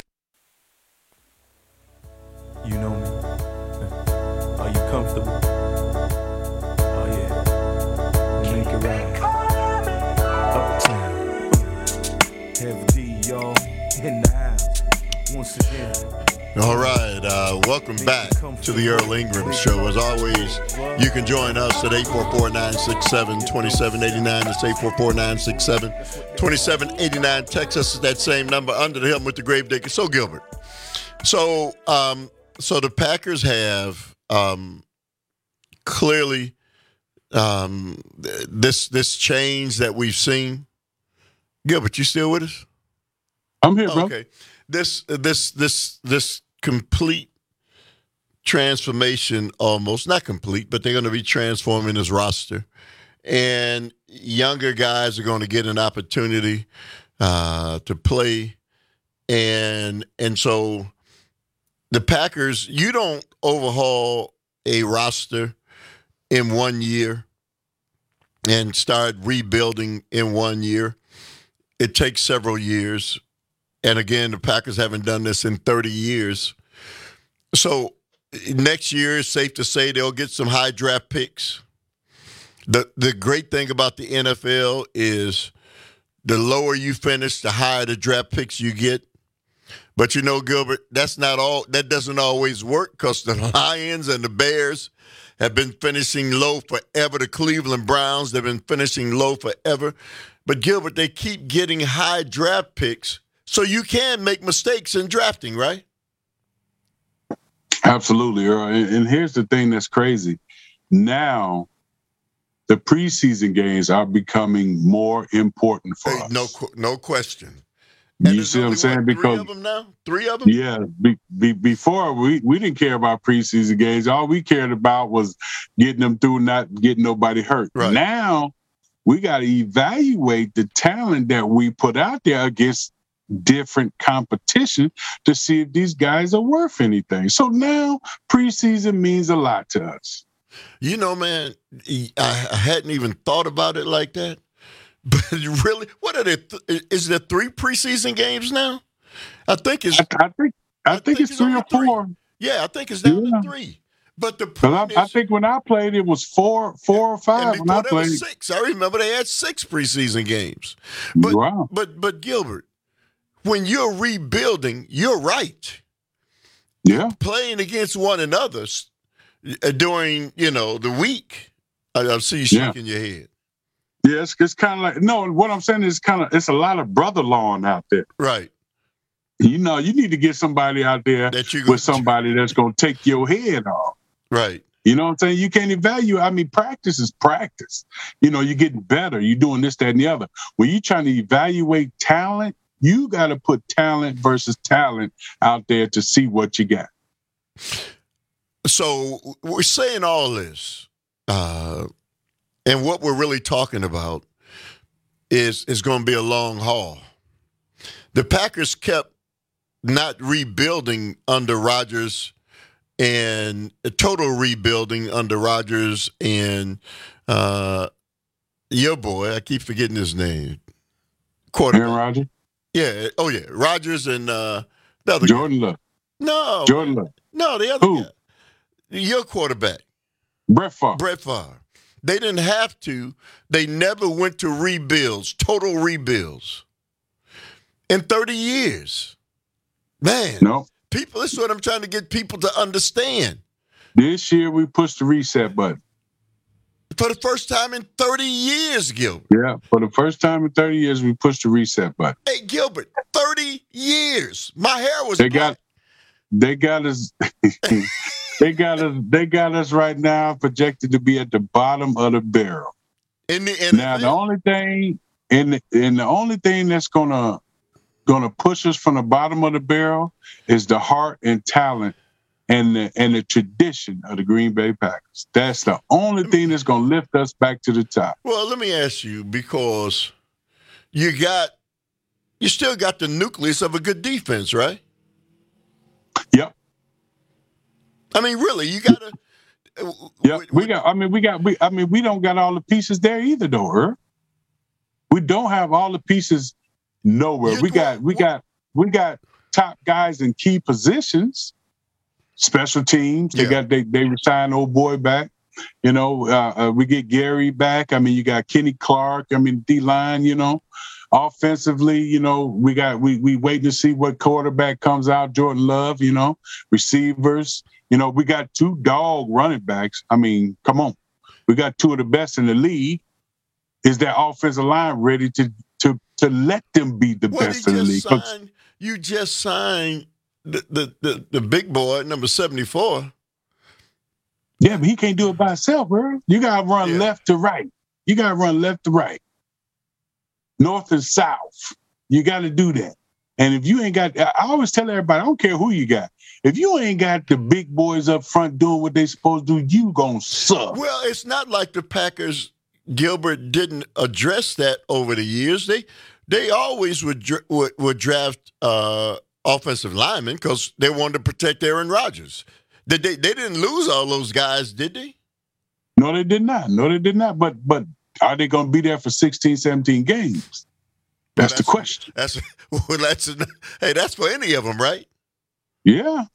You know me. Are you comfortable? Oh yeah. Make it right. Uptown. Heavy D, y'all. In the house. Once again. All right, welcome back to the Earl Ingram Show. As always, you can join us at 844-967-2789. That's 844-967-2789. Text us at that same number, Under the Helm with the Gravedigger. So, Gilbert, so the Packers have clearly this change that we've seen. Gilbert, you still with us? I'm here, bro. Okay. This complete transformation, almost not complete, but they're going to be transforming this roster, and younger guys are going to get an opportunity to play, and so the Packers, you don't overhaul a roster in 1 year and start rebuilding in 1 year. It takes several years. And again, the Packers haven't done this in 30 years. So next year, it's safe to say they'll get some high draft picks. The great thing about the NFL is the lower you finish, the higher the draft picks you get. But you know, Gilbert, that's not all. That doesn't always work because the Lions and the Bears have been finishing low forever. The Cleveland Browns, they've been finishing low forever. But Gilbert, they keep getting high draft picks. So you can make mistakes in drafting, right? Absolutely, Earl. And here's the thing that's crazy. Now, the preseason games are becoming more important for us. No question. You see what I'm saying? Because 3 of them now? 3 of them? Yeah. Before, we didn't care about preseason games. All we cared about was getting them through, not getting nobody hurt. Right. Now, we got to evaluate the talent that we put out there against different competition to see if these guys are worth anything. So now preseason means a lot to us. You know, man, I hadn't even thought about it like that. But really, what are there? Is there 3 preseason games now? I think it's. I think it's 3 or 4. Yeah, I think it's down to 3. But the point is, I think when I played, it was 4 or 5. And before that was 6. I remember they had 6 preseason games. But, wow. But Gilbert, when you're rebuilding, you're right. Yeah. Playing against one another during, the week. I see you shaking your head. Yeah, it's kind of like, no, what I'm saying is it's a lot of brother-lawing out there. Right. You need to get somebody out there with somebody that's going to take your head off. Right. You know what I'm saying? You can't evaluate. I mean, practice is practice. You're getting better. You're doing this, that, and the other. When you're trying to evaluate talent, you got to put talent versus talent out there to see what you got. So we're saying all this, and what we're really talking about is going to be a long haul. The Packers kept not rebuilding under Rodgers, and a total rebuilding under Rodgers and your boy, I keep forgetting his name. Aaron Rodgers? Yeah. Oh, yeah. Rodgers and the other Jordan guy. Love. No. Jordan Love. No, the other Who? guy. Your quarterback. Brett Favre. Brett Favre. They didn't have to. They never went to rebuilds, total rebuilds. In 30 years. Man. No. People, this is what I'm trying to get people to understand. This year we pushed the reset button. For the first time in 30 years, Gilbert. Yeah, for the first time in 30 years, we pushed the reset button. Hey, Gilbert, 30 years. My hair was They got us. They got us right now projected to be at the bottom of the barrel. Now the only thing the only thing that's gonna push us from the bottom of the barrel is the heart and talent and the tradition of the Green Bay Packers. That's the only thing that's gonna lift us back to the top. Well, let me ask you, because you still got the nucleus of a good defense, right? Yep. I mean, really, you gotta. Yeah, we don't got all the pieces there either, though. Herb. We don't have all the pieces nowhere. We got top guys in key positions, special teams. They resigned old boy back. You know, we get Gary back. I mean, you got Kenny Clark. I mean, D-line. You know, offensively, you know, we waiting to see what quarterback comes out. Jordan Love. You know, receivers. You know, we got 2 dog running backs. I mean, come on. We got 2 of the best in the league. Is that offensive line ready to let them be the best in the league? You just signed the big boy, number 74. Yeah, but he can't do it by himself, bro. You got to run left to right. You got to run left to right. North and south. You got to do that. And if you ain't got, I always tell everybody, I don't care who you got. If you ain't got the big boys up front doing what they supposed to do, you gonna suck. Well, it's not like the Packers, Gilbert, didn't address that over the years. They always would draft offensive linemen because they wanted to protect Aaron Rodgers. They didn't lose all those guys, did they? No, they did not. But are they going to be there for 16, 17 games? That's the question. That's for any of them, right? Yeah.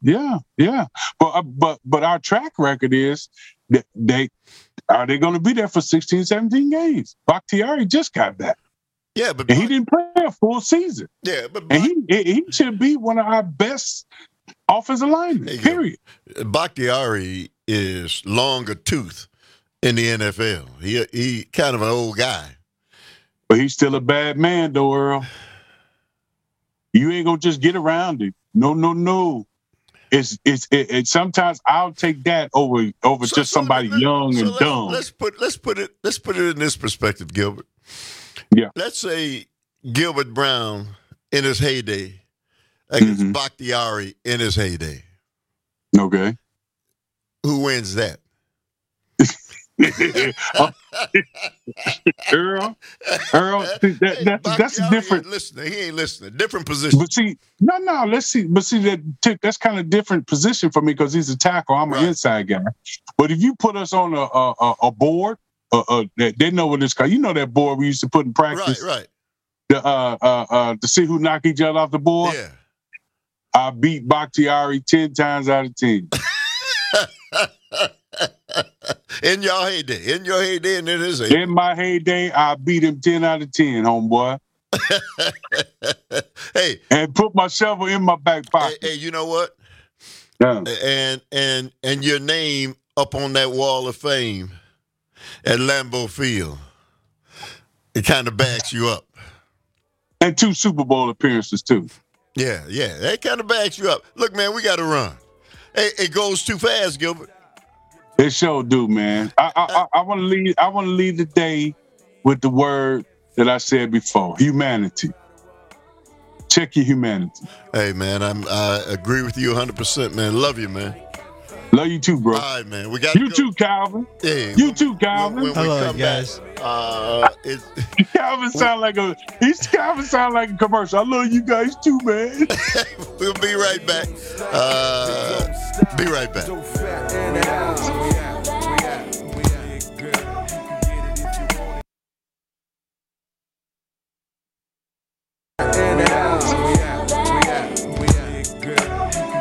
But our track record is that they going to be there for 16, 17 games. Bakhtiari just got back. Yeah, but he didn't play a full season. Yeah, but he should be one of our best offensive linemen. Period. Bakhtiari is longer tooth in the NFL. He kind of an old guy. But he's still a bad man, though, Earl. You ain't gonna just get around it. No. It's sometimes I'll take that over just somebody young and dumb. Let's put it in this perspective, Gilbert. Yeah. Let's say Gilbert Brown in his heyday against Bakhtiari in his heyday. Okay. Who wins that? Earl, that's different. He ain't listening. Different position. But see, no. Let's see. But see, that's kind of different position for me because he's a tackle. I'm an inside guy. But if you put us on a board, they know what it's called. You know that board we used to put in practice, right? To see who knock each other off the board. Yeah. I beat Bakhtiari 10 times out of 10. In your heyday, and in his heyday. In my heyday, I beat him 10 out of 10, homeboy. Hey, and put my shovel in my back pocket. Hey, you know what? Yeah. And your name up on that wall of fame at Lambeau Field, it kind of backs you up. And 2 Super Bowl appearances too. Yeah, that kind of backs you up. Look, man, we got to run. Hey, it goes too fast, Gilbert. It sure do, man. I want to leave the day with the word that I said before: humanity. Check your humanity. Hey, man, I agree with you 100%, man. Love you, man. Love you too, bro. All right, man. We got you too, Calvin. Yeah, you too, Calvin. When hello, we guys. Calvin sound like a commercial. I love you guys too, man. We'll be right back. Be right back.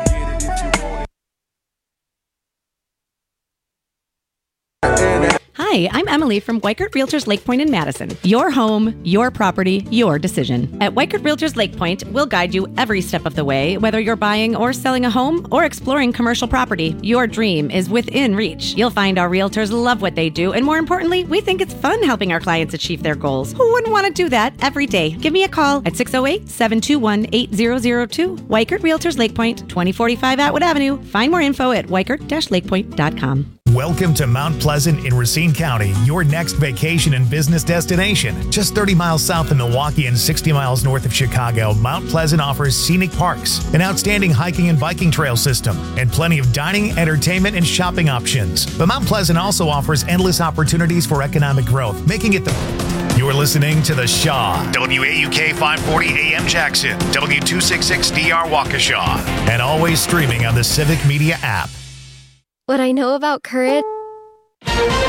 Hi, Hi, I'm Emily from Weikert Realtors Lake Point in Madison. Your home, your property, your decision. At Weikert Realtors Lake Point, we'll guide you every step of the way, whether you're buying or selling a home or exploring commercial property. Your dream is within reach. You'll find our realtors love what they do, and more importantly, we think it's fun helping our clients achieve their goals. Who wouldn't want to do that every day? Give me a call at 608-721-8002. Weikert Realtors Lake Point, 2045 Atwood Avenue. Find more info at weikert-lakepoint.com. Welcome to Mount Pleasant in Racine County, your next vacation and business destination. Just 30 miles south of Milwaukee and 60 miles north of Chicago, Mount Pleasant offers scenic parks, an outstanding hiking and biking trail system, and plenty of dining, entertainment, and shopping options. But Mount Pleasant also offers endless opportunities for economic growth, making it the... You're listening to The Shaw, WAUK 540 AM Jackson, W266DR Waukesha, and always streaming on the Civic Media app. What I know about Current